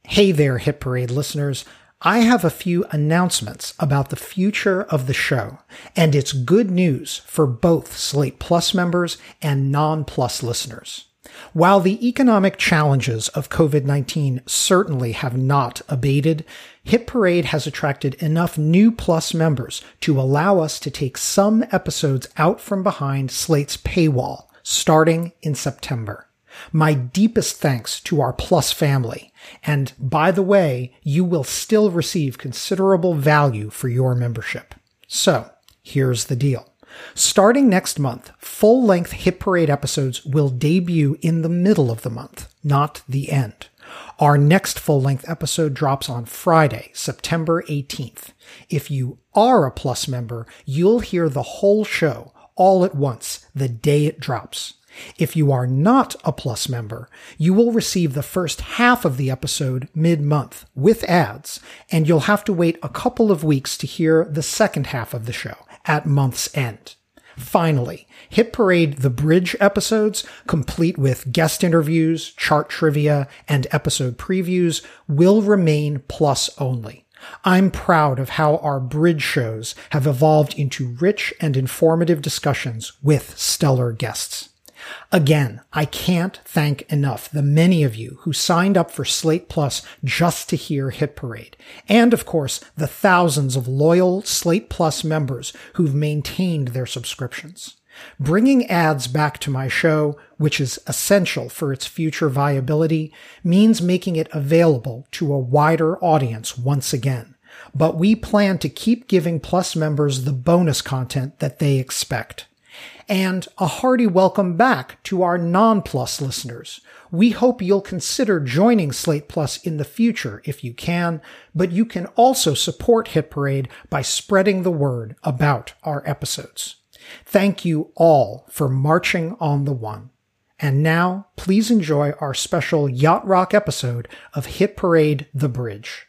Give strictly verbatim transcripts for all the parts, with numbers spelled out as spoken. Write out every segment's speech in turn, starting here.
Hey there, Hit Parade listeners. I have a few announcements about the future of the show, and it's good news for both Slate Plus members and non-Plus listeners. While the economic challenges of covid nineteen certainly have not abated, Hit Parade has attracted enough new Plus members to allow us to take some episodes out from behind Slate's paywall, starting in September. My deepest thanks to our Plus family. And by the way, you will still receive considerable value for your membership. So, here's the deal. Starting next month, full-length Hit Parade episodes will debut in the middle of the month, not the end. Our next full-length episode drops on Friday, September eighteenth. If you are a Plus member, you'll hear the whole show all at once the day it drops. If you are not a Plus member, you will receive the first half of the episode mid-month with ads, and you'll have to wait a couple of weeks to hear the second half of the show at month's end. Finally, Hit Parade The Bridge episodes, complete with guest interviews, chart trivia, and episode previews, will remain Plus only. I'm proud of how our Bridge shows have evolved into rich and informative discussions with stellar guests. Again, I can't thank enough the many of you who signed up for Slate Plus just to hear Hit Parade, and of course, the thousands of loyal Slate Plus members who've maintained their subscriptions. Bringing ads back to my show, which is essential for its future viability, means making it available to a wider audience once again. But we plan to keep giving Plus members the bonus content that they expect. And a hearty welcome back to our non-Plus listeners. We hope you'll consider joining Slate Plus in the future if you can, but you can also support Hit Parade by spreading the word about our episodes. Thank you all for marching on the one. And now, please enjoy our special Yacht Rock episode of Hit Parade The Bridge.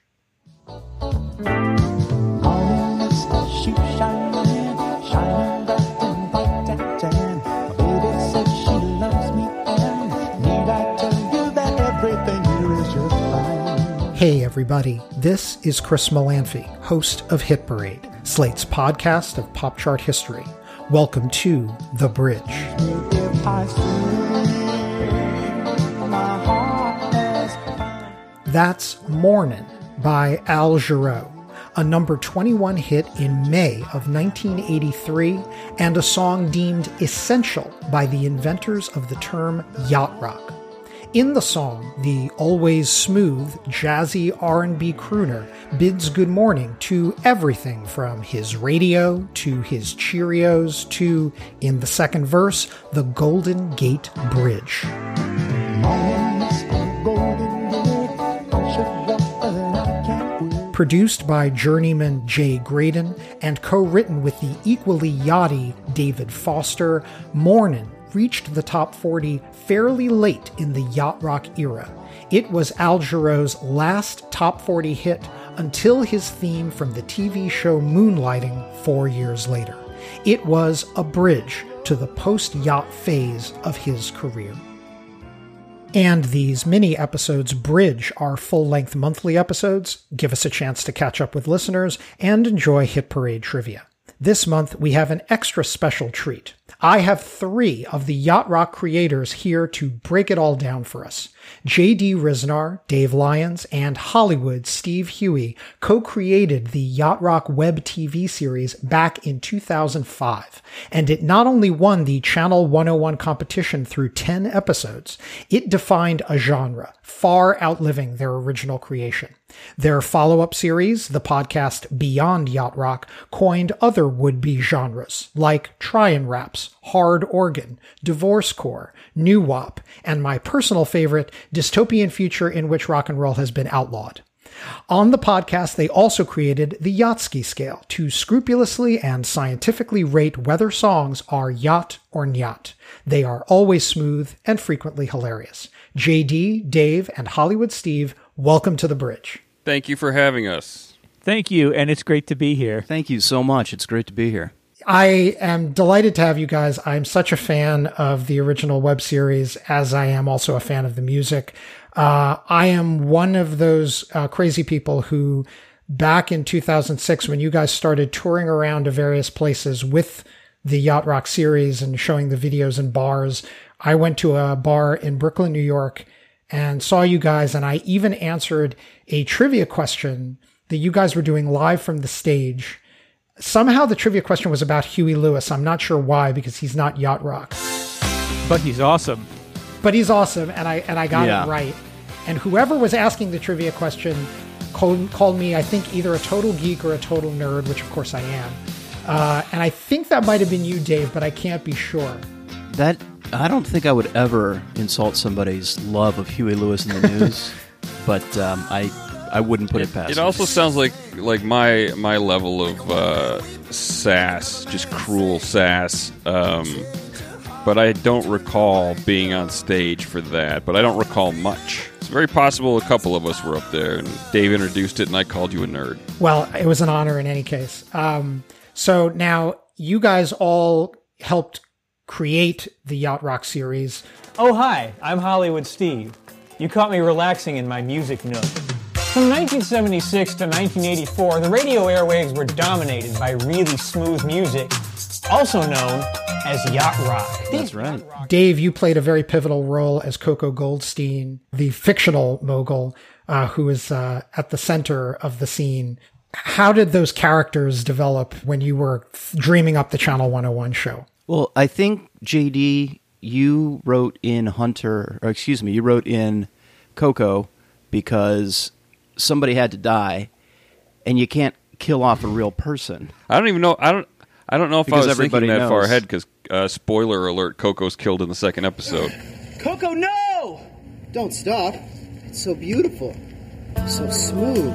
Hey everybody, this is Chris Molanphy, host of Hit Parade, Slate's podcast of pop chart history. Welcome to The Bridge. That's Mornin' by Al Jarreau, a number twenty-one hit in May of nineteen eighty-three, and a song deemed essential by the inventors of the term yacht rock. In the song, the always smooth, jazzy R and B crooner bids good morning to everything from his radio to his Cheerios to, in the second verse, the Golden Gate Bridge. Produced by journeyman Jay Graydon and co-written with the equally yachty David Foster, Mornin' reached the top forty fairly late in the yacht rock era. It was Al Jarreau's last top forty hit until his theme from the T V show Moonlighting four years later. It was a bridge to the post-yacht phase of his career. And these mini episodes bridge our full-length monthly episodes, give us a chance to catch up with listeners, and enjoy Hit Parade trivia. This month, we have an extra special treat. I have three of the Yacht Rock creators here to break it all down for us. J D Ryznar, Dave Lyons, and Hollywood Steve Huey co-created the Yacht Rock web T V series back in two thousand five, and it not only won the Channel one oh one competition through ten episodes, it defined a genre, far outliving their original creation. Their follow-up series, the podcast Beyond Yacht Rock, coined other would-be genres like try-and raps, hard organ, divorcecore, new wop, and my personal favorite, dystopian future in which rock and roll has been outlawed. On the podcast, they also created the Yachtski scale to scrupulously and scientifically rate whether songs are yacht or nyat. They are always smooth and frequently hilarious. J D, Dave, and Hollywood Steve, welcome to The Bridge. Thank you for having us. Thank you, and it's great to be here. Thank you so much. It's great to be here. I am delighted to have you guys. I'm such a fan of the original web series, as I am also a fan of the music. Uh, I am one of those uh, crazy people who, back in two thousand six, when you guys started touring around to various places with the Yacht Rock series and showing the videos in bars, I went to a bar in Brooklyn, New York, and saw you guys, and I even answered a trivia question that you guys were doing live from the stage. Somehow the trivia question was about Huey Lewis. I'm not sure why, because he's not Yacht Rock. But he's awesome. But he's awesome, and I and I got yeah. it right. And whoever was asking the trivia question called, called me, I think, either a total geek or a total nerd, which of course I am. Uh, and I think that might have been you, Dave, but I can't be sure. That I don't think I would ever insult somebody's love of Huey Lewis in the news, but um, I I wouldn't put it, it past. It me. also sounds like like my my level of uh, sass, just cruel sass. Um, but I don't recall being on stage for that. But I don't recall much. It's very possible a couple of us were up there, and Dave introduced it, and I called you a nerd. Well, it was an honor in any case. Um, so now you guys all helped create the Yacht Rock series. Oh, hi, I'm Hollywood Steve. You caught me relaxing in my music nook. From nineteen seventy-six to nineteen eighty-four, the radio airwaves were dominated by really smooth music, also known as Yacht Rock. That's right. Dave, you played a very pivotal role as Coco Goldstein, the fictional mogul uh, who is uh, at the center of the scene. How did those characters develop when you were dreaming up the Channel one oh one show? Well, I think, J D, you wrote in Hunter, or excuse me, you wrote in Coco because somebody had to die, and you can't kill off a real person. I don't even know. I don't. I don't know if Because I was thinking everybody that knows. far ahead. Because uh, spoiler alert: Coco's killed in the second episode. Coco, no! Don't stop. It's so beautiful. So smooth.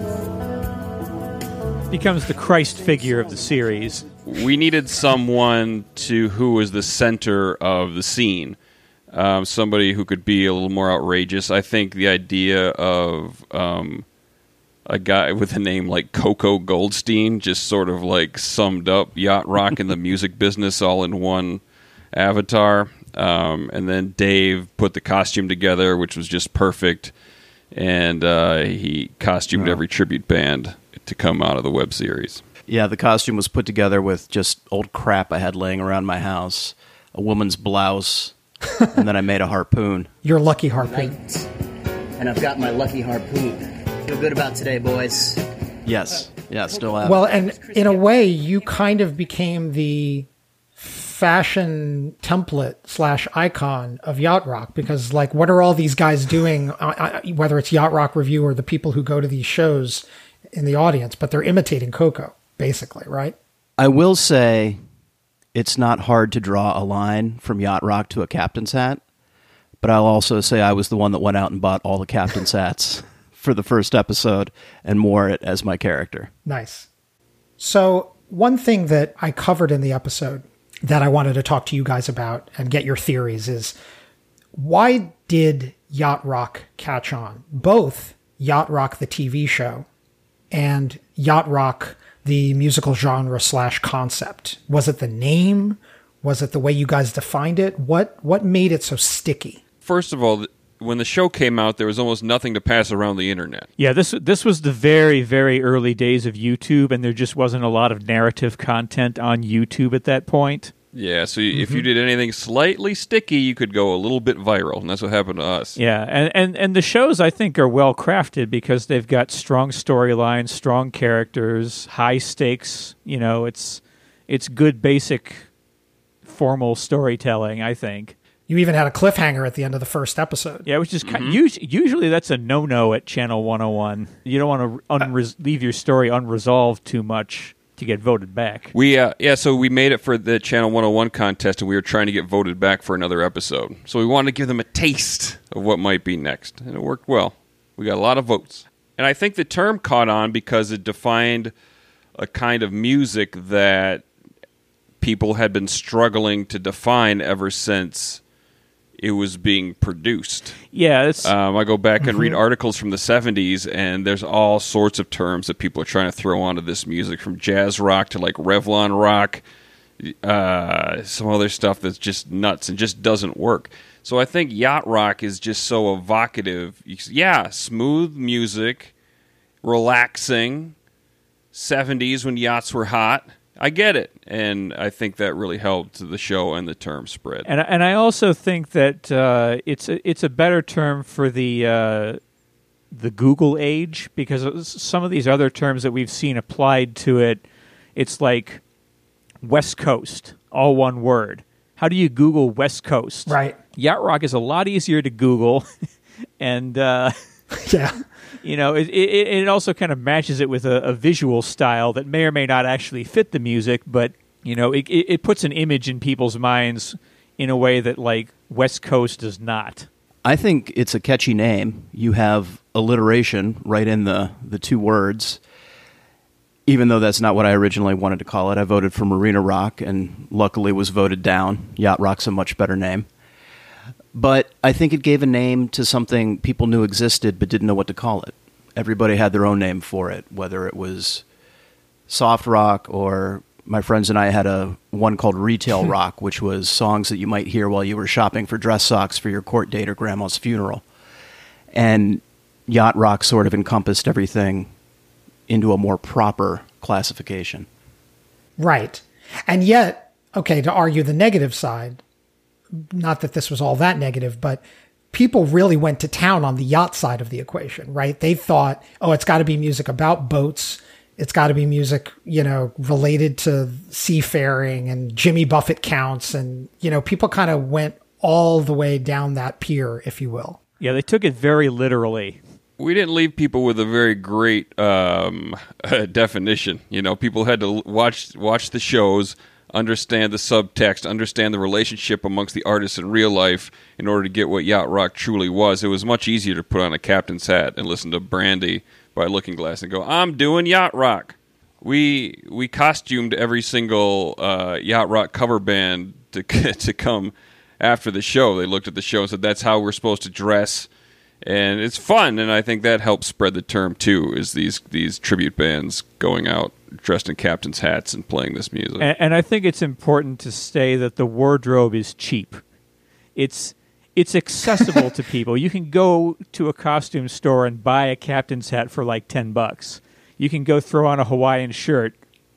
Becomes the Christ figure of the series. We needed someone to who was the center of the scene. Um, somebody who could be a little more outrageous. I think the idea of um, a guy with a name like Coco Goldstein just sort of like summed up Yacht Rock and the music business all in one avatar. Um, and then Dave put the costume together, which was just perfect. And uh, he costumed Wow. every tribute band to come out of the web series. Yeah, the costume was put together with just old crap I had laying around my house, a woman's blouse, and then I made a harpoon. Your lucky harpoon. Right. And I've got my lucky harpoon. Feel good about today, boys. Yes, yeah, still have. Well, and in a way, you kind of became the fashion template slash icon of Yacht Rock, because like, what are all these guys doing, uh, whether it's Yacht Rock Review or the people who go to these shows in the audience, but they're imitating Coco, basically, right? I will say it's not hard to draw a line from Yacht Rock to a captain's hat, but I'll also say I was the one that went out and bought all the captain's hats for the first episode and wore it as my character. Nice. So one thing that I covered in the episode that I wanted to talk to you guys about and get your theories is, why did Yacht Rock catch on? Both Yacht Rock, the T V show, and Yacht Rock, the musical genre slash concept. Was it the name? Was it the way you guys defined it? What what made it so sticky? First of all, when the show came out, there was almost nothing to pass around the internet. Yeah, this this was the very, very early days of YouTube, and there just wasn't a lot of narrative content on YouTube at that point. Yeah, so mm-hmm. if you did anything slightly sticky, you could go a little bit viral, and that's what happened to us. Yeah, and, and, and the shows, I think, are well crafted because they've got strong storylines, strong characters, high stakes. You know, it's it's good basic formal storytelling, I think. You even had a cliffhanger at the end of the first episode. Yeah, which is kind mm-hmm. usually, usually that's a no-no at Channel one oh one. You don't want to unre- leave your story unresolved too much to get voted back. We uh, yeah, so we made it for the Channel one oh one contest, and we were trying to get voted back for another episode. So we wanted to give them a taste of what might be next, and it worked well. We got a lot of votes. And I think the term caught on because it defined a kind of music that people had been struggling to define ever since it was being produced. Yeah, it's, um, I go back and mm-hmm. read articles from the seventies, and there's all sorts of terms that people are trying to throw onto this music, from jazz rock to like Revlon rock, uh, some other stuff that's just nuts and just doesn't work. So I think yacht rock is just so evocative. Yeah, smooth music, relaxing, seventies when yachts were hot. I get it, and I think that really helped the show and the term spread. And and I also think that uh, it's a, it's a better term for the uh, the Google age, because some of these other terms that we've seen applied to it, it's like West Coast, all one word. How do you Google West Coast? Right. Yacht rock is a lot easier to Google, and uh, yeah. You know, it, it, it also kind of matches it with a, a visual style that may or may not actually fit the music, but, you know, it, it, it puts an image in people's minds in a way that, like, West Coast does not. I think it's a catchy name. You have alliteration right in the, the two words, even though that's not what I originally wanted to call it. I voted for Marina Rock and luckily was voted down. Yacht Rock's a much better name. But I think it gave a name to something people knew existed but didn't know what to call it. Everybody had their own name for it, whether it was soft rock or my friends and I had a one called retail rock, which was songs that you might hear while you were shopping for dress socks for your court date or grandma's funeral. And yacht rock sort of encompassed everything into a more proper classification. Right. And yet, okay, to argue the negative side, not that this was all that negative, but people really went to town on the yacht side of the equation, right? They thought, oh, it's got to be music about boats. It's got to be music, you know, related to seafaring, and Jimmy Buffett counts. And, you know, people kind of went all the way down that pier, if you will. Yeah, they took it very literally. We didn't leave people with a very great um, definition. You know, people had to watch watch the shows, understand the subtext, understand the relationship amongst the artists in real life in order to get what yacht rock truly was. It was much easier to put on a captain's hat and listen to Brandy by Looking Glass and go, I'm doing yacht rock. We we costumed every single uh, yacht rock cover band to to come after the show. They looked at the show and said, that's how we're supposed to dress. And it's fun, and I think that helps spread the term, too, is these these tribute bands going out dressed in captain's hats and playing this music. And, and I think it's important to say that the wardrobe is cheap. It's it's accessible to people. You can go to a costume store and buy a captain's hat for like ten bucks. You can go throw on a Hawaiian shirt,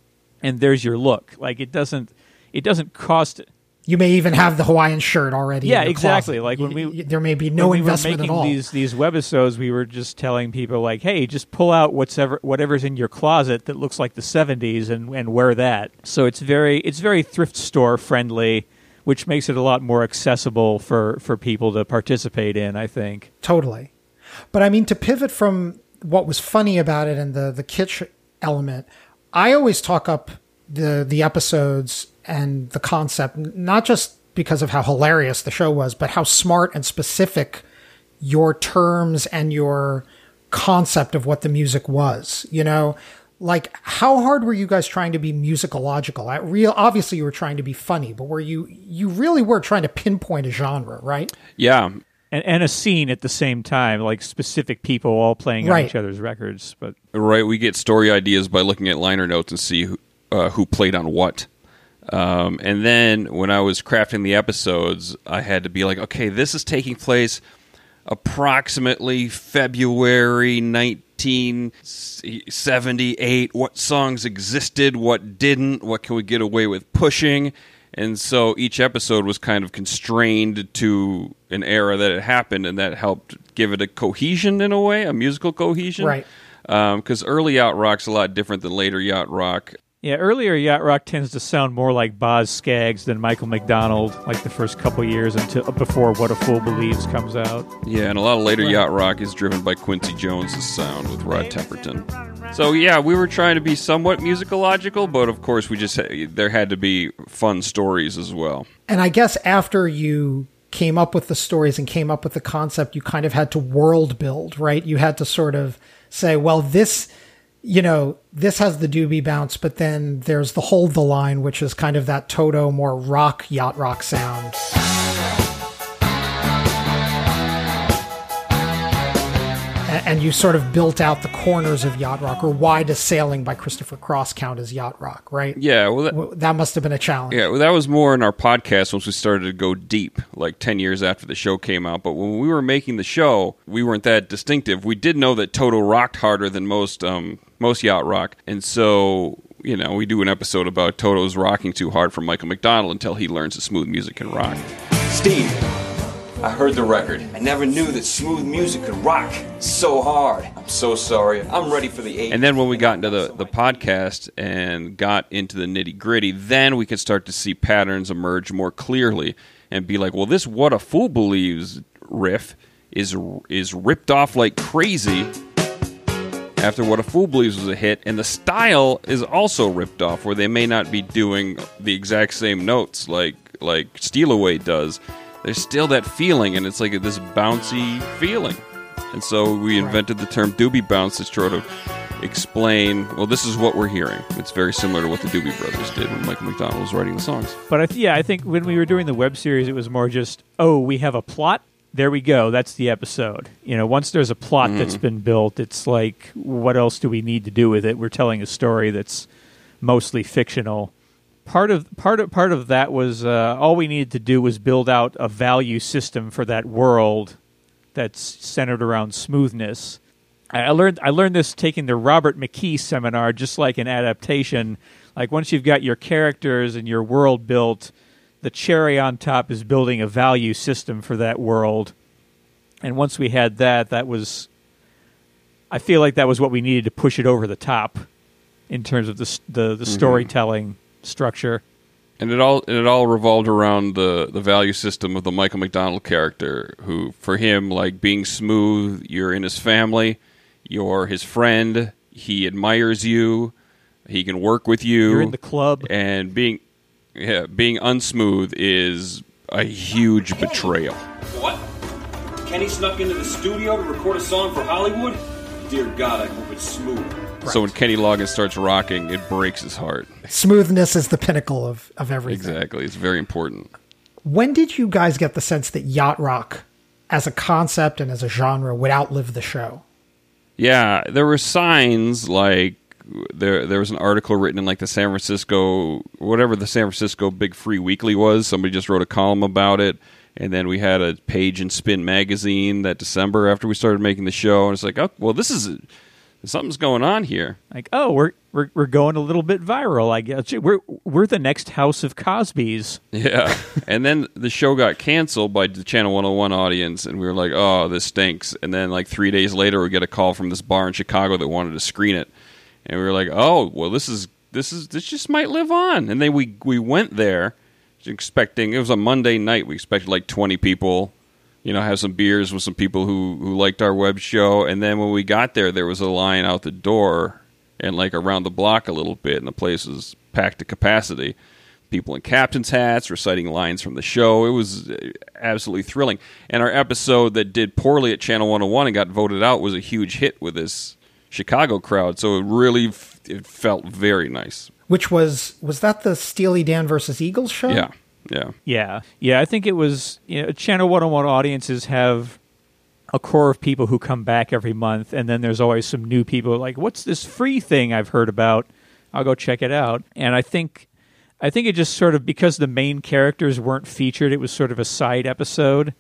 and there's your look. Like, it doesn't it doesn't cost... You may even have the Hawaiian shirt already. Yeah, in your exactly. closet. Like when we, you, there may be no when investment we were making at all. These these webisodes, we were just telling people like, "Hey, just pull out whatever whatever's in your closet that looks like the seventies and, and wear that." So it's very it's very thrift store friendly, which makes it a lot more accessible for, for people to participate in, I think. Totally. But I mean, to pivot from what was funny about it and the the kitsch element, I always talk up the the episodes and the concept, not just because of how hilarious the show was, but how smart and specific your terms and your concept of what the music was. You know, like, how hard were you guys trying to be musicological? At real, obviously you were trying to be funny, but were you, you really were trying to pinpoint a genre, right? Yeah. And, and a scene at the same time, like specific people all playing right. on each other's records. But Right, we get story ideas by looking at liner notes and see who, uh, who played on what. Um, and then when I was crafting the episodes, I had to be like, okay, this is taking place approximately February nineteen seventy-eight. What songs existed? What didn't? What can we get away with pushing? And so each episode was kind of constrained to an era that it happened, and that helped give it a cohesion in a way, a musical cohesion. Right. Because um, early yacht rock's a lot different than later yacht rock. yeah, earlier yacht rock tends to sound more like Boz Scaggs than Michael McDonald, like the first couple years until before What a Fool Believes comes out. Yeah, and a lot of later Right. yacht rock is driven by Quincy Jones' sound with Rod Temperton. So yeah, we were trying to be somewhat musicological, but of course we just ha- there had to be fun stories as well. And I guess after you came up with the stories and came up with the concept, you kind of had to world build, right? You had to sort of say, well, this, you know, this has the doobie bounce, but then there's the Hold the Line, which is kind of that Toto, more rock, yacht rock sound. and you sort of built out the corners of Yacht Rock, or Why Does Sailing by Christopher Cross count as Yacht Rock, right? Yeah, well, that, Well, that must have been a challenge. yeah, well, that was more in our podcast once we started to go deep, like ten years after the show came out. But when we were making the show, we weren't that distinctive. We did know that Toto rocked harder than most um, most Yacht Rock, and so you know we do an episode about Toto's rocking too hard for Michael McDonald until he learns that smooth music can rock. Steve, I heard the record. I never knew that smooth music could rock so hard. I'm so sorry. I'm ready for the eighties. And then when we got into the, the podcast and got into the nitty gritty, then we could start to see patterns emerge more clearly and be like, well, this What a Fool Believes riff is is ripped off like crazy after What a Fool Believes was a hit, and the style is also ripped off, where they may not be doing the exact same notes like like Steal Away does. There's still that feeling, and it's like this bouncy feeling. And so we invented the term doobie bounce to sort of explain, well, this is what we're hearing. It's very similar to what the Doobie Brothers did when Michael McDonald was writing the songs. But I th- yeah, I think when we were doing the web series, it was more just, oh, we have a plot. There we go. That's the episode. You know, once there's a plot Mm-hmm. that's been built, it's like, what else do we need to do with it? We're telling a story that's mostly fictional. Part of part of part of that was uh, all we needed to do was build out a value system for that world that's centered around smoothness. I I learned I learned this taking the Robert McKee seminar, just like an adaptation. Like once you've got your characters and your world built, the cherry on top is building a value system for that world. And once we had that, that was, I feel like that was what we needed to push it over the top in terms of the the, the Mm-hmm. storytelling structure. And it all it all revolved around the, the value system of the Michael McDonald character, who, for him, like being smooth, you're in his family, you're his friend, he admires you, he can work with you. You're in the club. And being yeah, being unsmooth is a huge betrayal. What? Kenny snuck into the studio to record a song for Hollywood? Dear God, I hope it's smooth. So when Kenny Loggins starts rocking, it breaks his heart. Smoothness is the pinnacle of, of everything. Exactly. It's very important. When did you guys get the sense that Yacht Rock, as a concept and as a genre, would outlive the show? Yeah, there were signs, like there there was an article written in like the San Francisco, whatever the San Francisco Big Free Weekly was. Somebody just wrote a column about it. And then we had a page in Spin Magazine that December after we started making the show. And it's like, oh, well, this is... something's going on here. Like, oh, we're we're we're going a little bit viral, I guess. We're we're the next House of Cosbys. Yeah. And then the show got canceled by the Channel one oh one audience, and we were like, oh, this stinks. And then like three days later, we get a call from this bar in Chicago that wanted to screen it. And we were like, oh, well, this is this is this just might live on. And then we we went there expecting, it was a Monday night, we expected like twenty people, you know, have some beers with some people who, who liked our web show. And then when we got there, there was a line out the door and like around the block a little bit, and the place was packed to capacity. People in captain's hats reciting lines from the show. It was absolutely thrilling. And our episode that did poorly at Channel one oh one and got voted out was a huge hit with this Chicago crowd. So it really f- it felt very nice. Which was, was that the Steely Dan versus Eagles show? Yeah, yeah. Yeah, yeah. I think it was. You know, Channel one oh one audiences have a core of people who come back every month, and then there's always some new people like, "What's this free thing I've heard about? I'll go check it out." And I think, I think it just sort of, because the main characters weren't featured, it was sort of a side episode.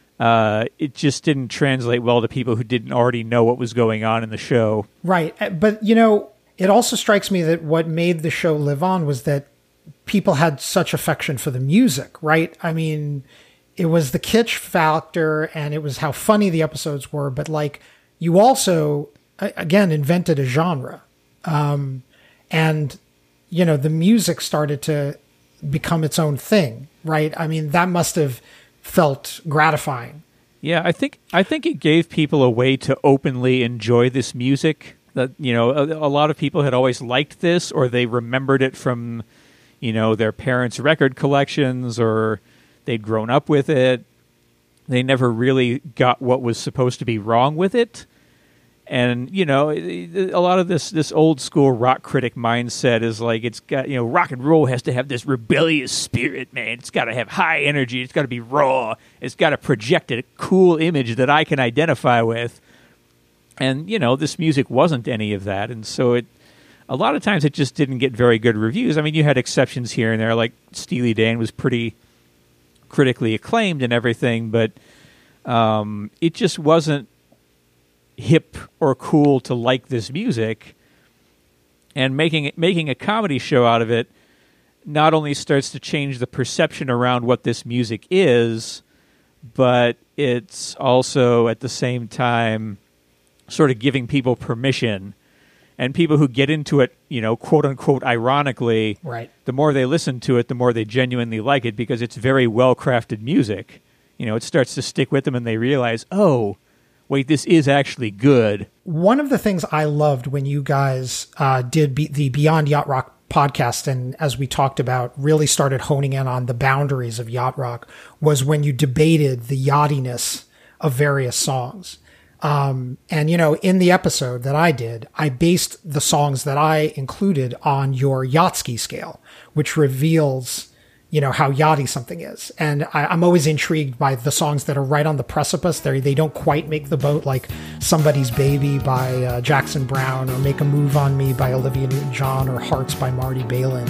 Uh, it just didn't translate well to people who didn't already know what was going on in the show. Right. Uh, But, you know, it also strikes me that what made the show live on was that people had such affection for the music, right? I mean, it was the kitsch factor and it was how funny the episodes were, but like you also, again, invented a genre. Um, and, you know, the music started to become its own thing, right? I mean, that must have felt gratifying. Yeah, I think I think it gave people a way to openly enjoy this music. That, you know, a, a lot of people had always liked this, or they remembered it from, you know, their parents' record collections, or they'd grown up with it. They never really got what was supposed to be wrong with it. And, you know, a lot of this this old school rock critic mindset is like, it's got, you know, rock and roll has to have this rebellious spirit, man. It's got to have high energy. It's got to be raw. It's got to project a cool image that I can identify with. And, you know, this music wasn't any of that. And so it, a lot of times it just didn't get very good reviews. I mean, you had exceptions here and there, like Steely Dan was pretty critically acclaimed and everything, but um, it just wasn't hip or cool to like this music. And making it, making a comedy show out of it not only starts to change the perception around what this music is, but it's also at the same time sort of giving people permission. And people who get into it, you know, quote unquote, ironically, right. the more they listen to it, the more they genuinely like it because it's very well crafted music. You know, it starts to stick with them and they realize, oh, wait, this is actually good. One of the things I loved when you guys uh, did be- the Beyond Yacht Rock podcast, and as we talked about, really started honing in on the boundaries of yacht rock, was when you debated the yachtiness of various songs. Um, and, you know, in the episode that I did, I based the songs that I included on your Yachtski scale, which reveals, you know, how yachty something is. And I, I'm always intrigued by the songs that are right on the precipice. They they don't quite make the boat, like Somebody's Baby by uh, Jackson Browne, or Make a Move on Me by Olivia Newton-John, or Hearts by Marty Balin.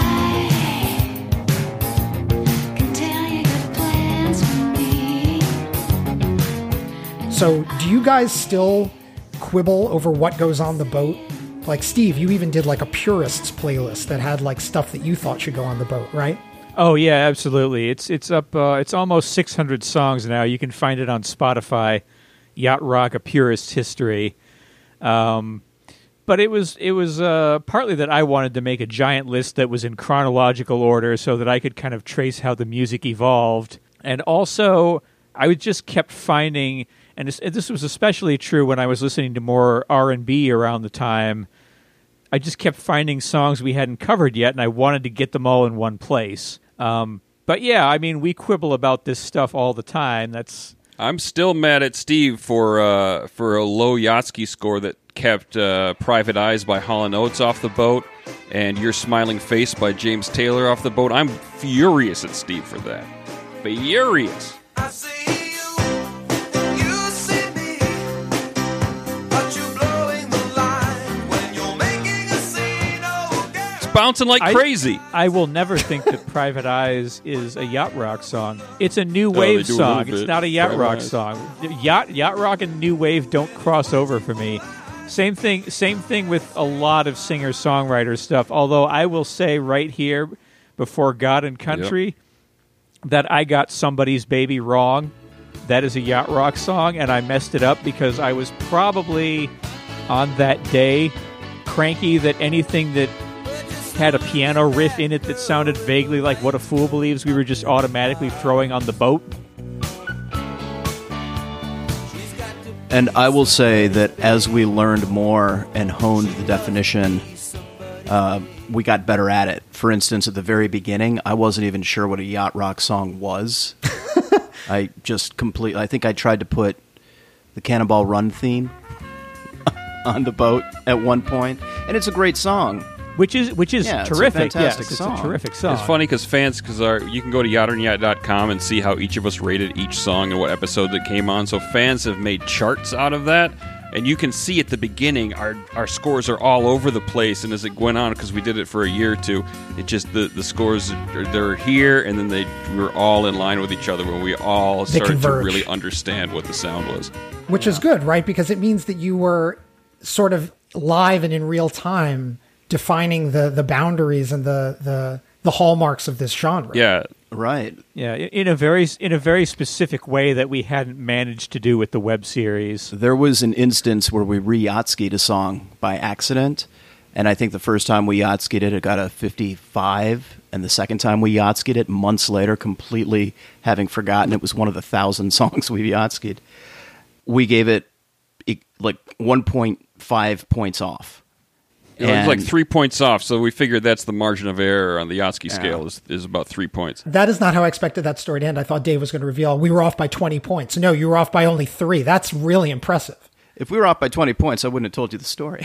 So do you guys still quibble over what goes on the boat? Like, Steve, you even did like a purists playlist that had like stuff that you thought should go on the boat, right? Oh yeah, absolutely. It's it's up. Uh, it's almost six hundred songs now. You can find it on Spotify. Yacht Rock: A Purist History. Um, but it was it was uh, partly that I wanted to make a giant list that was in chronological order, so that I could kind of trace how the music evolved, and also I would just kept finding. And this, this was especially true when I was listening to more R and B around the time. I just kept finding songs we hadn't covered yet, and I wanted to get them all in one place. Um, but yeah, I mean, we quibble about this stuff all the time. That's I'm still mad at Steve for uh, for a low Yachtski score that kept uh, Private Eyes by Hall and Oates off the boat and Your Smiling Face by James Taylor off the boat. I'm furious at Steve for that. Furious. I see. Bouncing like I, crazy. I will never think that Private Eyes is a yacht rock song. It's a new Oh, wave they do a song. little It's bit. not a yacht Private rock Eyes. song. Yacht yacht rock and new wave don't cross over for me. Same thing. Same thing with a lot of singer songwriter stuff. Although I will say right here, before God and Country, that I got Somebody's Baby wrong. That is a yacht rock song, and I messed it up because I was probably on that day cranky that anything that had a piano riff in it that sounded vaguely like What a Fool Believes we were just automatically throwing on the boat. And I will say that as we learned more and honed the definition, uh, we got better at it. For instance, at the very beginning, I wasn't even sure what a yacht rock song was. I just completely, I think I tried to put the Cannonball Run theme on the boat at one point, and it's a great song. Which is which is Yeah, it's a terrific. fantastic yes, song. it's a terrific song. It's funny because fans, because you can go to yacht and yacht dot com and see how each of us rated each song and what episode that came on. So fans have made charts out of that, and you can see at the beginning our our scores are all over the place. And as it went on, because we did it for a year or two, it just the the scores are, they're here, and then they we're all in line with each other when we all They started to converge. really understand what the sound was. Which is good, right? Because it means that you were sort of live and in real time defining the, the boundaries and the, the the hallmarks of this genre. Yeah, Right. yeah, in a very in a very specific way that we hadn't managed to do with the web series. There was an instance where we re-yachtskied a song by accident, and I think the first time we yachtskied it, it got a fifty-five, and the second time we yachtskied it, months later, completely having forgotten it was one of the thousand songs we've yachtskied, we gave it e- like one point five points off. it was like And- three points off. So we figured that's the margin of error on the Yachtski scale is, is about three points. That is not how I expected that story to end. I thought Dave was going to reveal we were off by twenty points. No, you were off by only three. That's really impressive. If we were off by twenty points, I wouldn't have told you the story.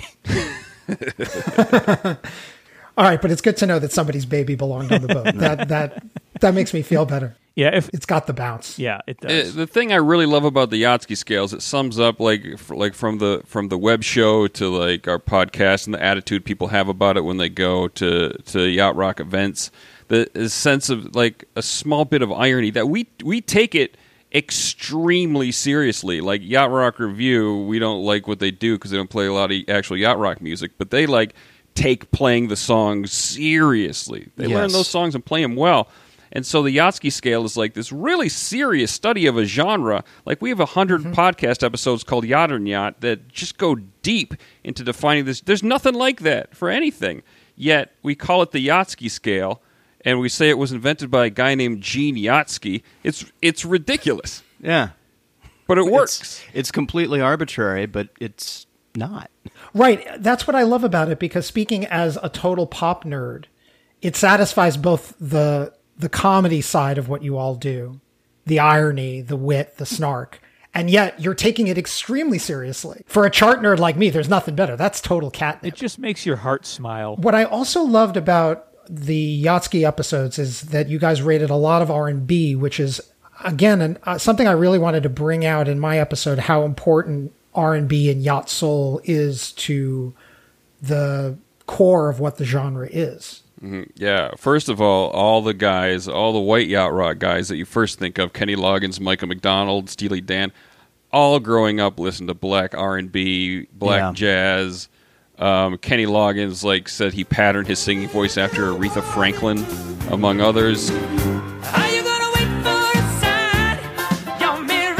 All right, but it's good to know that somebody's baby belonged on the boat. That that that makes me feel better. Yeah, if It's got the bounce. yeah, it does. Uh, the thing I really love about the Yatsky scales, it sums up like f- like from the from the web show to like our podcast and the attitude people have about it when they go to, to Yacht Rock events. The, the sense of like a small bit of irony that we we take it extremely seriously. Like Yacht Rock Review, we don't like what they do because they don't play a lot of actual yacht rock music, but they like take playing the songs seriously. They Yes. learn those songs and play them well. And so the Yatsky scale is like this really serious study of a genre. Like we have a hundred Mm-hmm. podcast episodes called Yacht and Yacht that just go deep into defining this. There's nothing like that for anything. Yet we call it the Yatsky scale, and we say it was invented by a guy named Gene Yatsky. It's it's ridiculous, Yeah. but it works. It's, it's completely arbitrary, but it's not. Right. That's what I love about it, because speaking as a total pop nerd, it satisfies both the the comedy side of what you all do, the irony, the wit, the snark, and yet you're taking it extremely seriously. For a chart nerd like me, there's nothing better. That's total catnip. it just makes your heart smile. What I also loved about the Yatsky episodes is that you guys rated a lot of R and B, which is, again, an, uh, something I really wanted to bring out in my episode, how important R and B and yacht soul is to the core of what the genre is. Yeah, first of all, all the guys, all the white yacht rock guys that you first think of, Kenny Loggins, Michael McDonald, Steely Dan, all growing up listened to black R and B, black Yeah. jazz. Um, Kenny Loggins like said he patterned his singing voice after Aretha Franklin, among others. Are you gonna wait for a sign? Your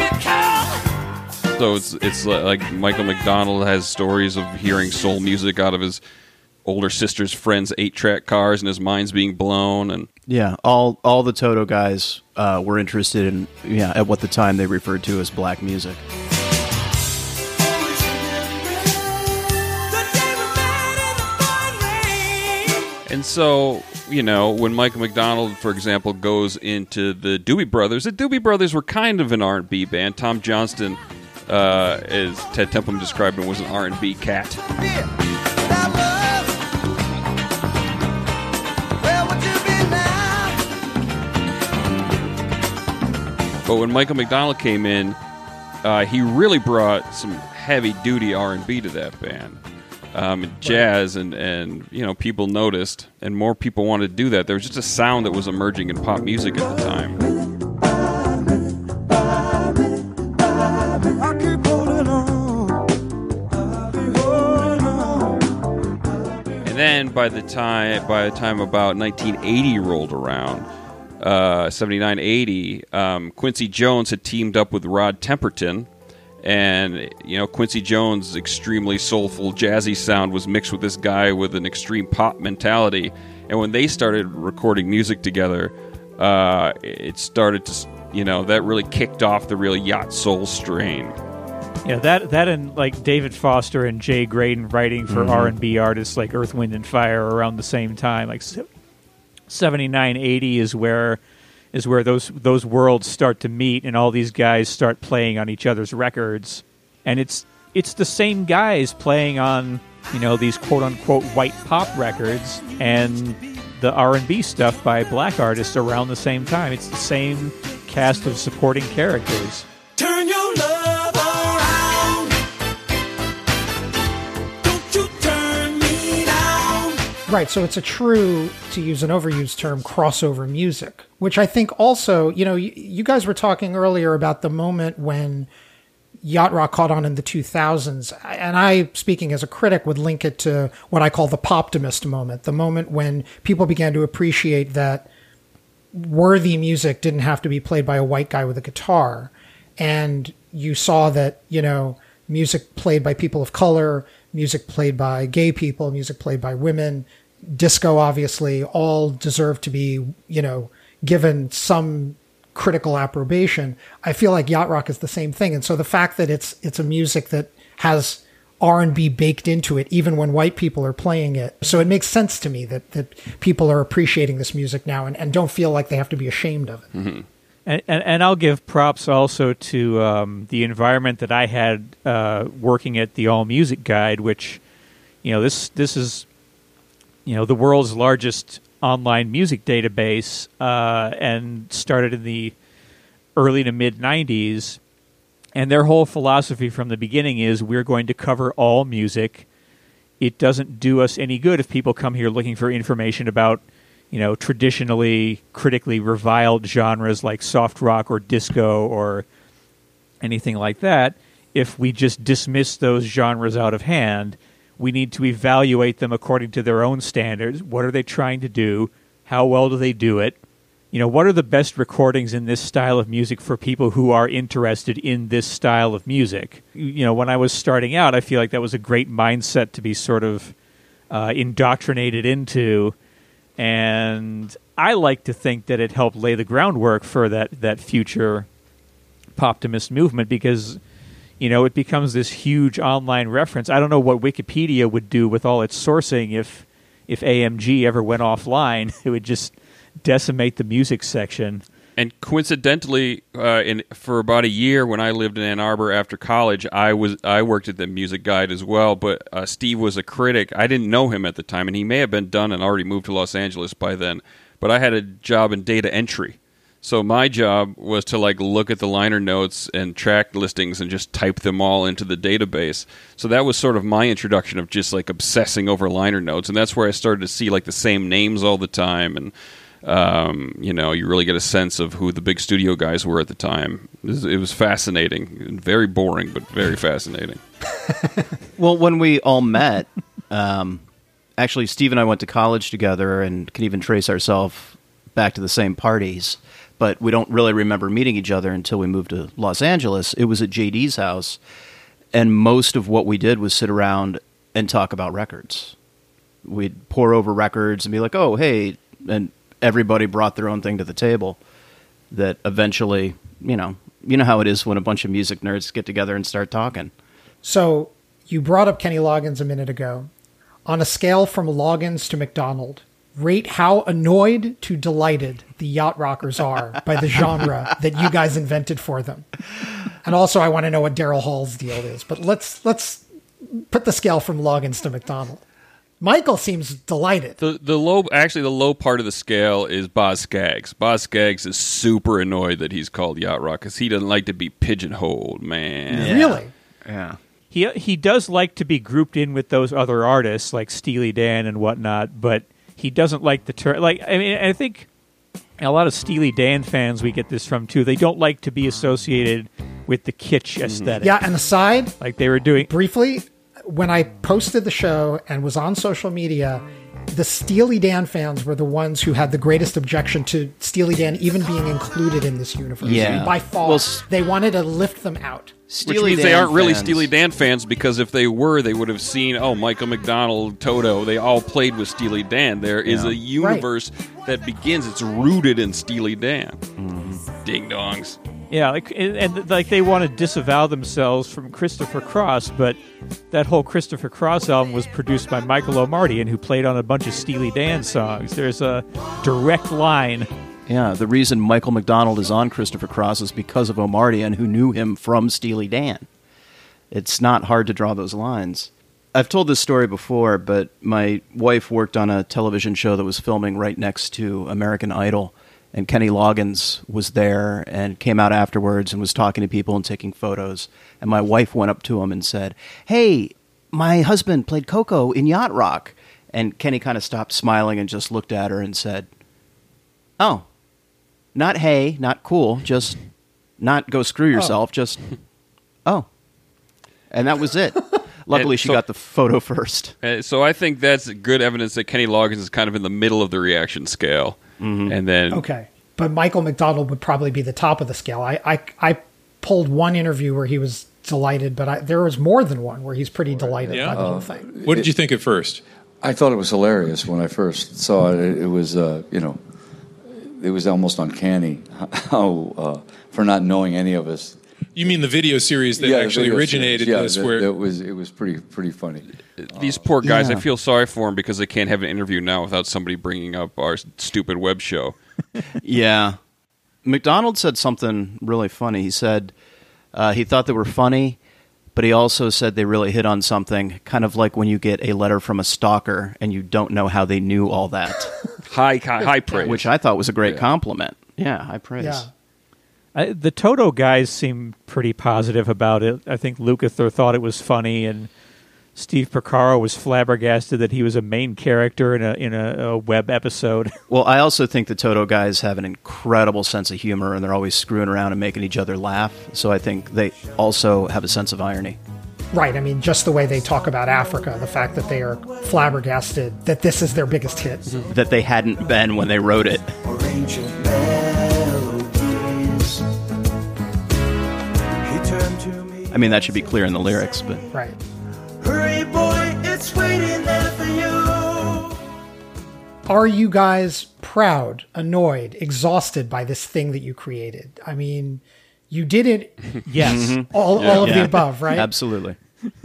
miracle. So it's it's like Michael McDonald has stories of hearing soul music out of his older sister's friends' eight-track cars, and his mind's being blown. And Yeah, all all the Toto guys uh, were interested in, yeah, at what the time they referred to as black music. And so, you know, when Michael McDonald, for example, goes into the Doobie Brothers, the Doobie Brothers were kind of an R and B band. Tom Johnston, uh, as Ted Templum described him, was an R and B cat. But when Michael McDonald came in, uh, he really brought some heavy-duty R and B to that band. Um, and jazz, and, and you know, people noticed, and more people wanted to do that. There was just a sound that was emerging in pop music at the time. And then by the time by the time about nineteen eighty rolled around, uh, seventy-nine, eighty, um, Quincy Jones had teamed up with Rod Temperton. And, you know, Quincy Jones' extremely soulful, jazzy sound was mixed with this guy with an extreme pop mentality. And when they started recording music together, uh, it started to, you know, that really kicked off the real yacht soul strain. Yeah, that that and like David Foster and Jay Graydon writing for Mm-hmm. R and B artists like Earth, Wind and Fire around the same time. Like seventy-nine, eighty is where is where those those worlds start to meet, and all these guys start playing on each other's records. And it's it's the same guys playing on, you know, these quote unquote white pop records and the R and B stuff by black artists around the same time. It's the same cast of supporting characters. Turn your love around. Don't you turn me down. Right, so it's a true, to use an overused term, crossover music, which I think also, you know, you, you guys were talking earlier about the moment when yacht rock caught on in the two thousands, and I, speaking as a critic, would link it to what I call the poptimist moment, the moment when people began to appreciate that worthy music didn't have to be played by a white guy with a guitar, and you saw that, you know, music played by people of color, music played by gay people, music played by women, disco, obviously, all deserve to be, you know, given some critical approbation. I feel like yacht rock is the same thing. And so the fact that it's it's a music that has R and B baked into it, even when white people are playing it. So it makes sense to me that, that people are appreciating this music now and, and don't feel like they have to be ashamed of it. Mm-hmm. And, and, and I'll give props also to um, the environment that I had uh, working at the All Music Guide, which, you know, this this is, you know, the world's largest online music database uh, and started in the early to mid nineties. And their whole philosophy from the beginning is we're going to cover all music. It doesn't do us any good if people come here looking for information about, you know, traditionally critically reviled genres like soft rock or disco or anything like that. If we just dismiss those genres out of hand, we need to evaluate them according to their own standards. What are they trying to do? How well do they do it? You know, what are the best recordings in this style of music for people who are interested in this style of music? You know, when I was starting out, I feel like that was a great mindset to be sort of uh, indoctrinated into. And I like to think that it helped lay the groundwork for that, that future Poptimist movement because, you know, it becomes this huge online reference. I don't know what Wikipedia would do with all its sourcing if if A M G ever went offline. It would just decimate the music section. And coincidentally, uh, in for about a year when I lived in Ann Arbor after college, I was I worked at the Music Guide as well. But uh, Steve was a critic. I didn't know him at the time, and he may have been done and already moved to Los Angeles by then. But I had a job in data entry, so my job was to like look at the liner notes and track listings and just type them all into the database. So that was sort of my introduction of just like obsessing over liner notes, and that's where I started to see like the same names all the time and. Um, you know, you really get a sense of who the big studio guys were at the time. It was, it was fascinating, very boring, but very fascinating. Well, when we all met, um, actually, Steve and I went to college together and can even trace ourselves back to the same parties, but we don't really remember meeting each other until we moved to Los Angeles. It was at J D's house, and most of what we did was sit around and talk about records. We'd pour over records and be like, oh, hey, and everybody brought their own thing to the table that eventually, you know, you know how it is when a bunch of music nerds get together and start talking. So you brought up Kenny Loggins a minute ago. On a scale from Loggins to McDonald, rate how annoyed to delighted the yacht rockers are by the genre that you guys invented for them. And also I want to know what Daryl Hall's deal is, but let's, let's put the scale from Loggins to McDonald. Michael seems delighted. The the low actually the low part of the scale is Boz Scaggs. Boz Scaggs is super annoyed that he's called yacht rock because he doesn't like to be pigeonholed, man. Yeah. Really? Yeah. He he does like to be grouped in with those other artists like Steely Dan and whatnot, but he doesn't like the term. Like I mean, I think a lot of Steely Dan fans we get this from too. They don't like to be associated with the kitsch aesthetic. Yeah, and aside, like they were doing briefly. When I posted the show and was on social media, the Steely Dan fans were the ones who had the greatest objection to Steely Dan even being included in this universe. Yeah. By far. Well, they wanted to lift them out. Steely Which means Dan they aren't really fans. Steely Dan fans because if they were, they would have seen, oh, Michael McDonald, Toto, they all played with Steely Dan. There is Yeah. a universe that begins, it's rooted in Steely Dan. Mm-hmm. Ding dongs. Yeah, like and, and like they want to disavow themselves from Christopher Cross, but that whole Christopher Cross album was produced by Michael O'Mardian, who played on a bunch of Steely Dan songs. There's a direct line. Yeah, the reason Michael McDonald is on Christopher Cross is because of O'Mardian, who knew him from Steely Dan. It's not hard to draw those lines. I've told this story before, but my wife worked on a television show that was filming right next to American Idol. And Kenny Loggins was there and came out afterwards and was talking to people and taking photos. And my wife went up to him and said, hey, my husband played Coco in Yacht Rock. And Kenny kind of stopped smiling and just looked at her and said, oh, not hey, not cool, just not go screw yourself, oh. just, oh. And that was it. Luckily, And she so- got the photo first. Uh, so I think that's good evidence that Kenny Loggins is kind of in the middle of the reaction scale. Mm-hmm. And then Okay. But Michael McDonald would probably be the top of the scale. I, I, I pulled one interview where he was delighted, but I, there was more than one where he's pretty delighted Yeah? by the Uh, whole thing. What did you think at first? I thought it was hilarious when I first saw it. It, it was, uh, you know, it was almost uncanny how, uh, for not knowing any of us. You mean the video series that Yeah, the actually video originated series. Yeah, this? that, where that was it was pretty pretty funny. these poor guys, Yeah. I feel sorry for them because they can't have an interview now without somebody bringing up our stupid web show. Yeah. McDonald said something really funny. He said uh, he thought they were funny, but he also said they really hit on something, kind of like when you get a letter from a stalker and you don't know how they knew all that. high, high, high praise. Which I thought was a great Yeah. compliment. Yeah, high praise. Yeah. I, the Toto guys seem pretty positive about it. I think Lukather thought it was funny, and Steve Porcaro was flabbergasted that he was a main character in a in a, a web episode. Well, I also think the Toto guys have an incredible sense of humor, and they're always screwing around and making each other laugh. So I think they also have a sense of irony. Right. I mean, just the way they talk about Africa, the fact that they are flabbergasted that this is their biggest hit. Mm-hmm. That they hadn't been when they wrote it. I mean, that should be clear in the lyrics, but... Right. Hurry, boy, it's waiting there for you. Are you guys proud, annoyed, exhausted by this thing that you created? I mean, you did it. Yes. Mm-hmm. All, Yeah. all of Yeah. the above, right? Absolutely.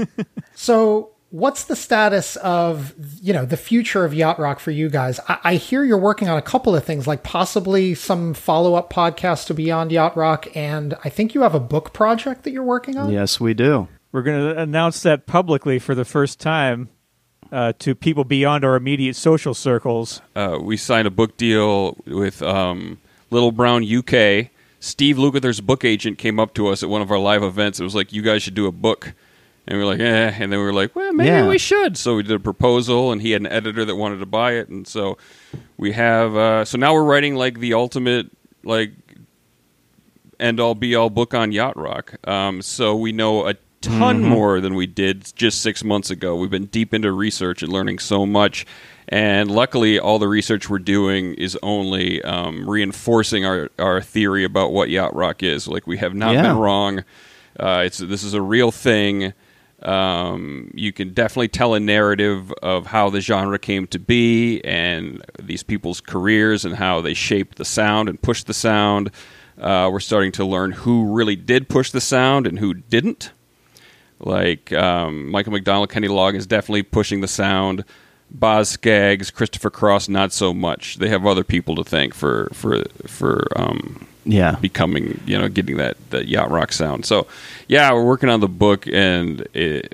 So what's the status of, you know, the future of Yacht Rock for you guys? I, I hear you're working on a couple of things, like possibly some follow-up podcast to Beyond Yacht Rock, and I think you have a book project that you're working on? Yes, we do. We're going to announce that publicly for the first time uh, to people beyond our immediate social circles. Uh, we signed a book deal with um, Little Brown U K. Steve Lukather's book agent came up to us at one of our live events. It was like, you guys should do a book. And we were like, eh. And then we were like, well, maybe Yeah. we should. So we did a proposal, and he had an editor that wanted to buy it. And so we have, uh, so now we're writing like the ultimate, like, end-all, be-all book on Yacht Rock. Um, so we know a ton Mhm. more than we did just six months ago. We've been deep into research and learning so much. And luckily, all the research we're doing is only um, reinforcing our, our theory about what Yacht Rock is. Like, we have not Yeah. been wrong. Uh, it's this is a real thing. Um, you can definitely tell a narrative of how the genre came to be and these people's careers and how they shaped the sound and pushed the sound. Uh, we're starting to learn who really did push the sound and who didn't. Like um, Michael McDonald, Kenny Loggins definitely pushing the sound. Boz Scaggs, Christopher Cross, not so much. They have other people to thank for for for um, Yeah. becoming, you know, getting that, that Yacht Rock sound. So, yeah, we're working on the book, and it,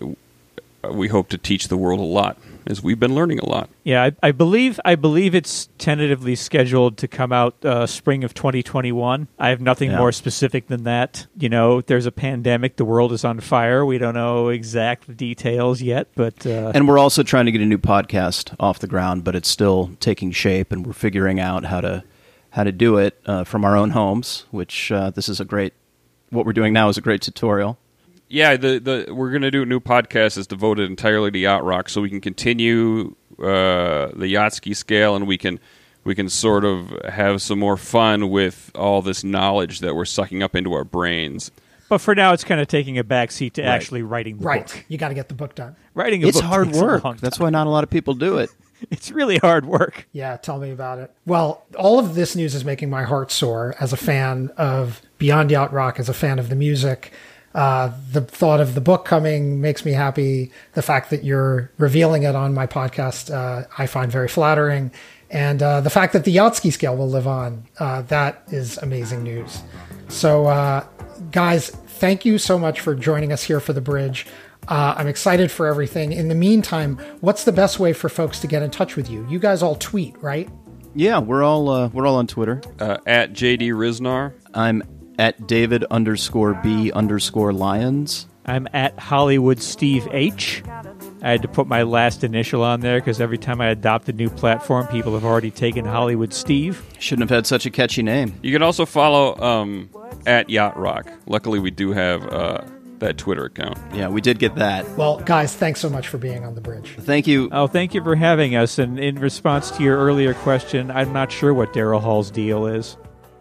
we hope to teach the world a lot, as we've been learning a lot. Yeah, I, I believe I believe it's tentatively scheduled to come out uh, spring of twenty twenty-one. I have nothing Yeah. more specific than that. You know, there's a pandemic, the world is on fire. We don't know exact details yet, but uh, And we're also trying to get a new podcast off the ground, but it's still taking shape, and we're figuring out how to how to do it uh, from our own homes, which uh, this is a great... What we're doing now is a great tutorial. Yeah, the the we're going to do a new podcast that's devoted entirely to Yacht Rock, so we can continue uh, the Yachtski scale, and we can we can sort of have some more fun with all this knowledge that we're sucking up into our brains. but for now, it's kind of taking a backseat to Right. actually writing the Right. book. You got to get the book done. Writing a It's book hard takes a work. long That's time. why not a lot of people do it. It's really hard work. Yeah, tell me about it. Well, all of this news is making my heart sore as a fan of Beyond Yacht Rock, as a fan of the music. Uh, the thought of the book coming makes me happy. The fact that you're revealing it on my podcast, uh, I find very flattering. And uh, the fact that the Yachtski scale will live on, uh, that is amazing news. So, uh, guys, thank you so much for joining us here for The Bridge. Uh, I'm excited for everything. In the meantime, what's the best way for folks to get in touch with you? You guys all tweet, right? Yeah, we're all uh, we're all on Twitter. Uh, at J D Riznar. I'm at David underscore B underscore Lions. I'm at Hollywood Steve H. I had to put my last initial on there because every time I adopt a new platform, people have already taken Hollywood Steve. Shouldn't have had such a catchy name. You can also follow um, at Yacht Rock. Luckily, we do have uh, that Twitter account. Yeah, we did get that. Well, guys, thanks so much for being on The Bridge. Thank you. Oh, thank you for having us. And in response to your earlier question, I'm not sure what Daryl Hall's deal is.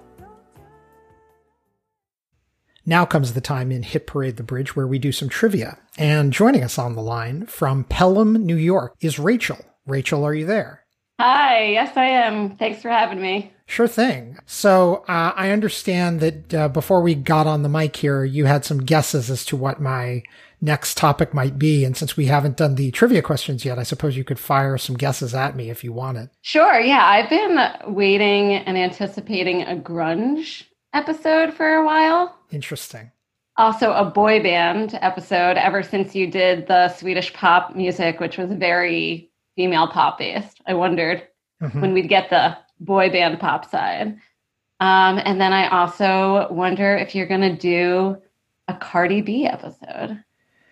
Now comes the time in Hit Parade The Bridge where we do some trivia. And joining us on the line from Pelham, New York is Rachel. Rachel, are you there? Hi, yes, I am. Thanks for having me. Sure thing. So uh, I understand that uh, before we got on the mic here, you had some guesses as to what my next topic might be. And since we haven't done the trivia questions yet, I suppose you could fire some guesses at me if you wanted. Sure, yeah. I've been waiting and anticipating a grunge episode for a while. Interesting. also a boy band episode ever since you did the Swedish pop music, which was very female pop based. I wondered mm-hmm. when we'd get the boy band pop side. Um, and then I also wonder if you're going to do a Cardi B episode.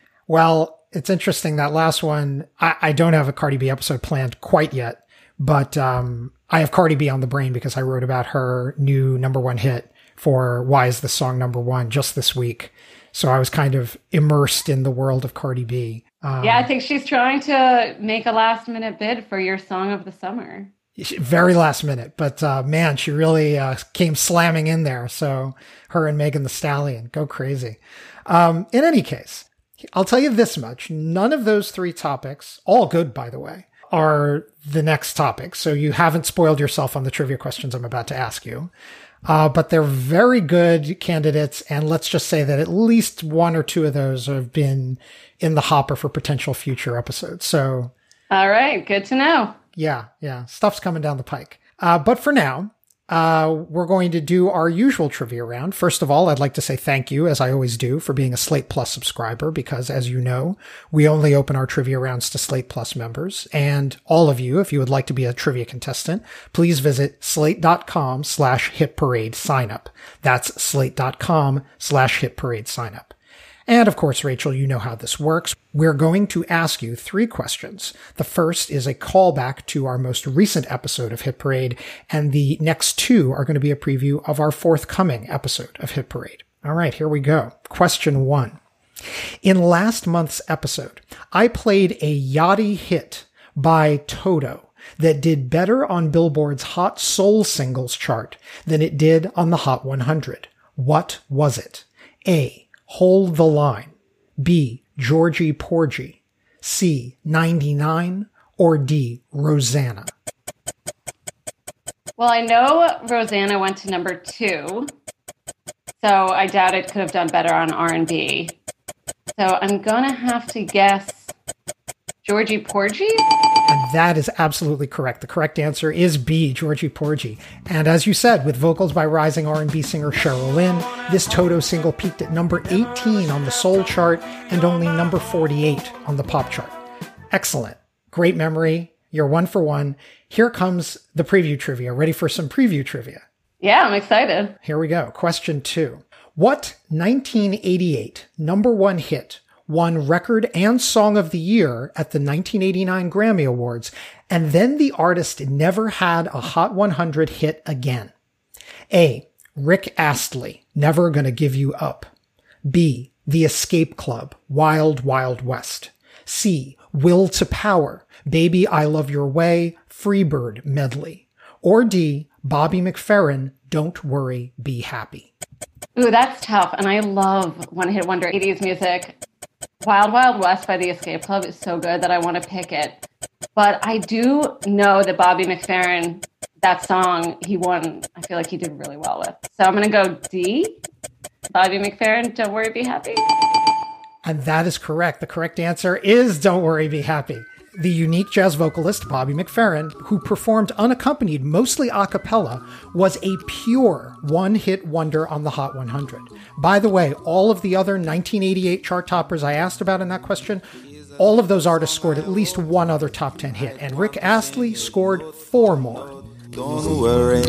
Well, it's interesting. That last one, I, I don't have a Cardi B episode planned quite yet, but um, I have Cardi B on the brain because I wrote about her new number one hit for Why Is This Song Number One just this week. So I was kind of immersed in the world of Cardi B. Um, yeah, I think she's trying to make a last minute bid for your song of the summer. Very last minute, but uh, man, she really uh, came slamming in there. So her and Megan Thee Stallion go crazy. Um, in any case, I'll tell you this much. None of those three topics, all good, by the way, are the next topic. So you haven't spoiled yourself on the trivia questions I'm about to ask you. Uh, but they're very good candidates. And let's just say that at least one or two of those have been in the hopper for potential future episodes. So. All right. Good to know. Yeah. Yeah. Stuff's coming down the pike. Uh, but for now, uh, we're going to do our usual trivia round. First of all, I'd like to say thank you, as I always do, for being a Slate Plus subscriber, because as you know, we only open our trivia rounds to Slate Plus members. And all of you, if you would like to be a trivia contestant, please visit slate.com slash hit parade sign up. That's slate.com slash hit parade sign up. And of course, Rachel, you know how this works. We're going to ask you three questions. The first is a callback to our most recent episode of Hit Parade, and the next two are going to be a preview of our forthcoming episode of Hit Parade. All right, here we go. Question one. In last month's episode, I played a yachty hit by Toto that did better on Billboard's Hot Soul Singles chart than it did on the Hot one hundred. What was it? A. Hold the Line, B. Georgie Porgy, C. ninety-nine, or D. Rosanna? Well, I know Rosanna went to number two, so I doubt it could have done better on R and B. So I'm going to have to guess Georgie Porgy? And that is absolutely correct. The correct answer is B, Georgie Porgy. And as you said, with vocals by rising R and B singer Cheryl Lynn, this Toto single peaked at number eighteen on the soul chart and only number forty-eight on the pop chart. Excellent. Great memory. You're one for one. Here comes the preview trivia. Ready for some preview trivia? Yeah, I'm excited. Here we go. Question two. What nineteen eighty-eight number one hit won Record and Song of the Year at the nineteen eighty-nine Grammy Awards, and then the artist never had a Hot one hundred hit again? A. Rick Astley, Never Gonna Give You Up. B. The Escape Club, Wild Wild West. C. Will to Power, Baby I Love Your Way, Freebird medley. Or D. Bobby McFerrin, Don't Worry, Be Happy. Ooh, that's tough. And I love one-hit wonder eighties music. Wild Wild West by the Escape Club is so good that I want to pick it. But I do know that Bobby McFerrin, that song, he won, I feel like he did really well with. So I'm going to go D, Bobby McFerrin, Don't Worry, Be Happy. And that is correct. The correct answer is Don't Worry, Be Happy. The unique jazz vocalist Bobby McFerrin, who performed unaccompanied, mostly a cappella, was a pure one-hit wonder on the Hot one hundred. By the way, all of the other nineteen eighty-eight chart toppers I asked about in that question, all of those artists scored at least one other top ten hit, and Rick Astley scored four more. Don't worry,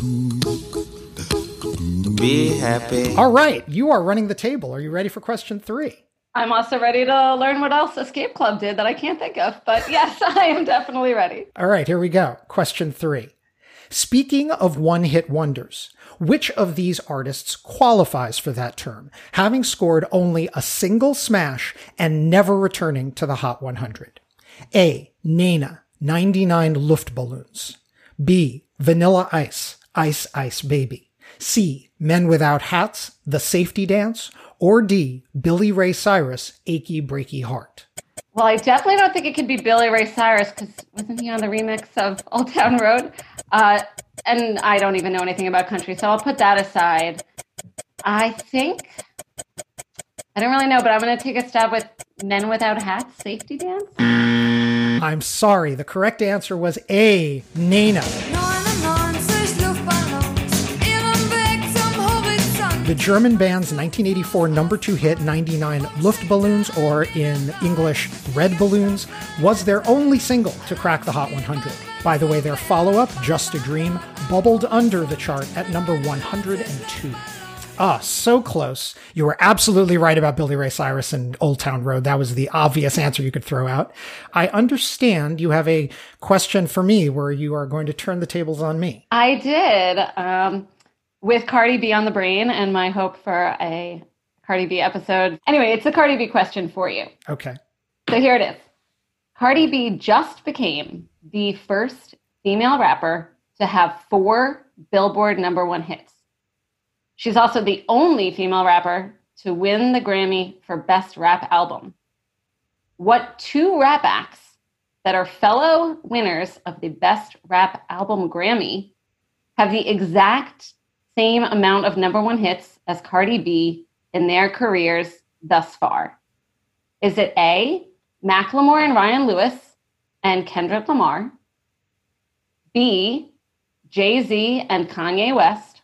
be happy. All right, you are running the table. Are you ready for question three? I'm also ready to learn what else Escape Club did that I can't think of. But yes, I am definitely ready. All right, here we go. Question three. Speaking of one-hit wonders, which of these artists qualifies for that term, having scored only a single smash and never returning to the Hot one hundred? A. Nena, ninety-nine Luftballons. B. Vanilla Ice, Ice Ice Baby. C. Men Without Hats, The Safety Dance. Or D. Billy Ray Cyrus, Achy Breaky Heart. Well, I definitely don't think it could be Billy Ray Cyrus, because wasn't he on the remix of Old Town Road? Uh, and I don't even know anything about country, so I'll put that aside. I think, I don't really know, but I'm going to take a stab with Men Without Hats, Safety Dance. I'm sorry. The correct answer was A. The German band's nineteen eighty-four number two hit ninety-nine Luftballons, or in English, Red Balloons, was their only single to crack the Hot one hundred. By the way, their follow-up, Just a Dream, bubbled under the chart at number one hundred two. Ah, so close. You were absolutely right about Billy Ray Cyrus and Old Town Road. That was the obvious answer you could throw out. I understand you have a question for me where you are going to turn the tables on me. I did. Um, with Cardi B on the brain and my hope for a Cardi B episode. Anyway, it's a Cardi B question for you. Okay. So here it is. Cardi B just became the first female rapper to have four Billboard number one hits. She's also the only female rapper to win the Grammy for Best Rap Album. What two rap acts that are fellow winners of the Best Rap Album Grammy have the exact same amount of number one hits as Cardi B in their careers thus far? Is it A, Macklemore and Ryan Lewis and Kendrick Lamar? B, Jay-Z and Kanye West?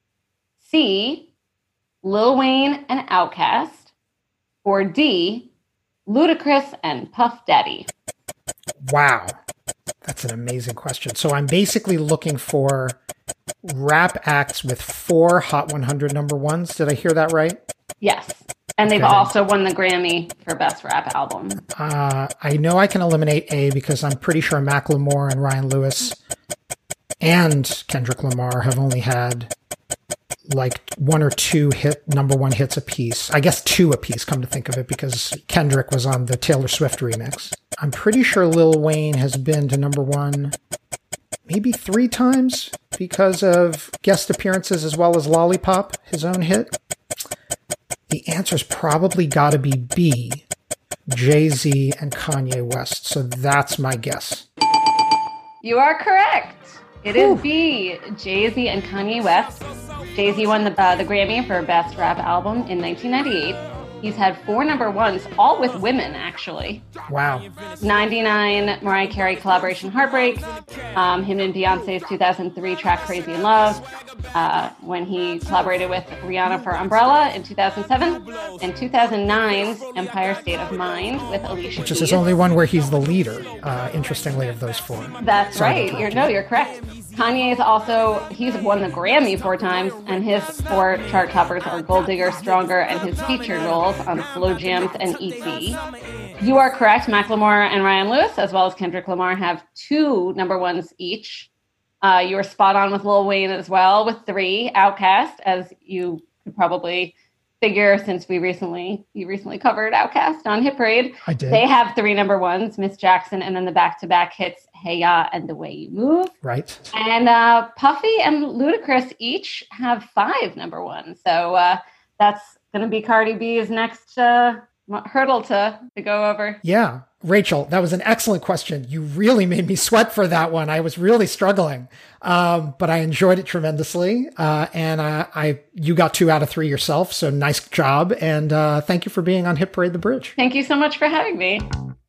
C, Lil Wayne and Outkast? Or D, Ludacris and Puff Daddy? Wow. That's an amazing question. So I'm basically looking for rap acts with four Hot one hundred number ones. Did I hear that right? Yes. And they've Okay. also won the Grammy for Best Rap Album. Uh, I know I can eliminate A because I'm pretty sure Macklemore and Ryan Lewis and Kendrick Lamar have only had like one or two hit number one hits apiece. I guess two apiece, come to think of it, because Kendrick was on the Taylor Swift remix. I'm pretty sure Lil Wayne has been to number one maybe three times because of guest appearances as well as Lollipop, his own hit. The answer's probably got to be B, Jay-Z and Kanye West. So that's my guess. You are correct. It is B, Jay-Z and Kanye West. Jay-Z won the, uh, the Grammy for Best Rap Album in nineteen ninety-eight. He's had four number ones, all with women, actually. Wow. ninety-nine Mariah Carey collaboration Heartbreak, um, him and Beyonce's two thousand three track Crazy in Love, uh, when he collaborated with Rihanna for Umbrella in two thousand seven, and two thousand nine's Empire State of Mind with Alicia Which is Keys. his only one where he's the leader, uh, interestingly, of those four. That's Sorry to right. interrupt You're, you. no, you're correct. Kanye's also, he's won the Grammy four times, and his four chart toppers are Gold Digger, Stronger, and his featured roles on Slow Jams and E T. You are correct. Macklemore and Ryan Lewis, as well as Kendrick Lamar, have two number ones each. Uh, you were spot on with Lil Wayne as well, with three. Outkast, as you could probably figure, since we recently you recently covered Outkast on Hit Parade. I did. They have three number ones, Miss Jackson, and then the back-to-back hits Hey Ya and The Way You Move. Right. And uh, Puffy and Ludacris each have five number ones. So uh, that's going to be Cardi B's next uh, hurdle to, to go over. Yeah. Rachel, that was an excellent question. You really made me sweat for that one. I was really struggling, um, but I enjoyed it tremendously. Uh, and uh, I, you got two out of three yourself. So nice job. And uh, thank you for being on Hit Parade the Bridge. Thank you so much for having me.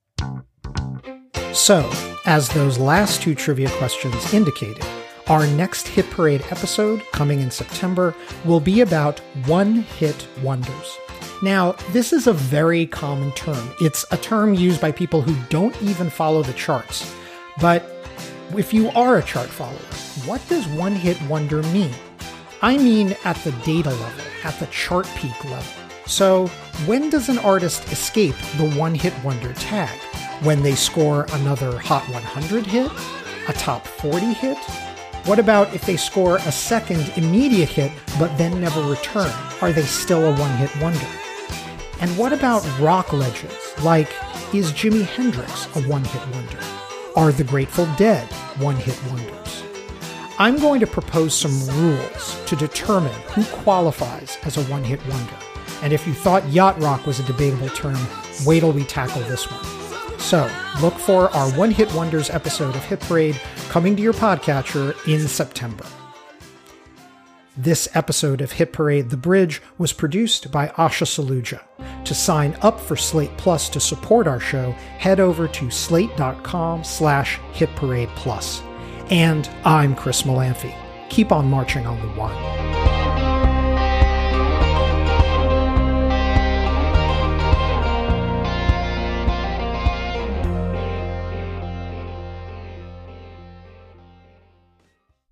So, as those last two trivia questions indicated, our next Hit Parade episode, coming in September, will be about one-hit wonders. Now, this is a very common term. It's a term used by people who don't even follow the charts. But if you are a chart follower, what does one-hit wonder mean? I mean at the data level, at the chart peak level. So, when does an artist escape the one-hit wonder tag? When they score another Hot one hundred hit? A top forty hit? What about if they score a second immediate hit but then never return? Are they still a one-hit wonder? And what about rock legends? Like, is Jimi Hendrix a one-hit wonder? Are the Grateful Dead one-hit wonders? I'm going to propose some rules to determine who qualifies as a one-hit wonder. And if you thought yacht rock was a debatable term, wait till we tackle this one. So, look for our One Hit Wonders episode of Hit Parade coming to your podcatcher in September. This episode of Hit Parade The Bridge was produced by Asha Saluja. To sign up for Slate Plus to support our show, head over to slate.com slash hitparade plus. And I'm Chris Malamphy. Keep on marching on the one.